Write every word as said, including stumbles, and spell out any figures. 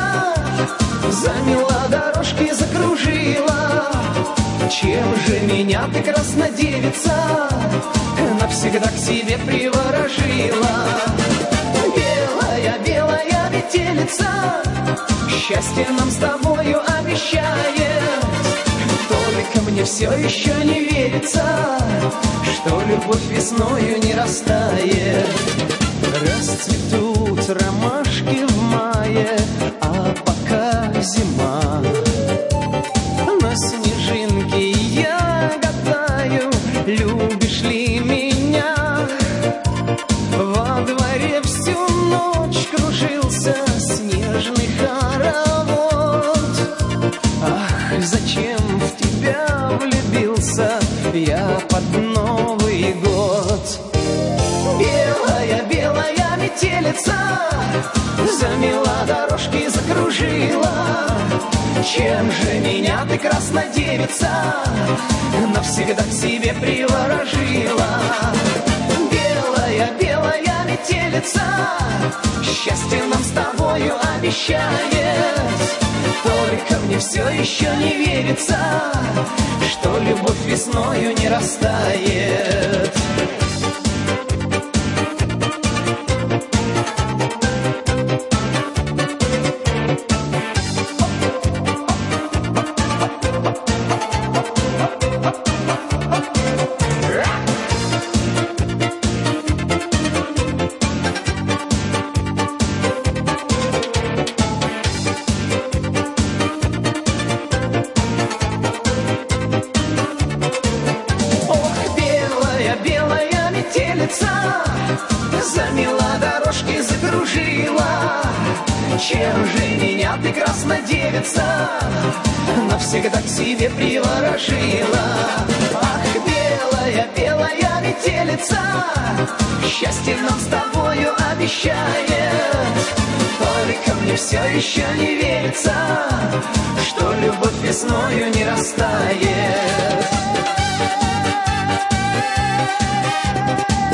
замела дорожки, закружила. Чем же меня ты, краснодевица, навсегда к себе приворожила? Белая, белая метелица, счастье нам с тобою обещает. Только мне все еще не верится, что любовь весною не растает. Расцветут ромашки в мае, а пока зима. На снежинке я гадаю, любишь ли меня? Во дворе всю ночь кружился снежный хоровод. Ах, зачем в тебя влюбился я под Новый год? Белая, белая метелица, замела дорожки, закружила. Чем же меня ты, краснодевица, навсегда к себе приворожила? Белая, белая метелица, счастье нам с тобою обещает. Только мне все еще не верится, что любовь весною не растает. Замела дорожки, закружила. Чем же меня ты, краснодевица, навсегда к себе приворожила? Ах, белая, белая метелица, счастье нам с тобою обещает. Только мне все еще не верится, что любовь весною не растает.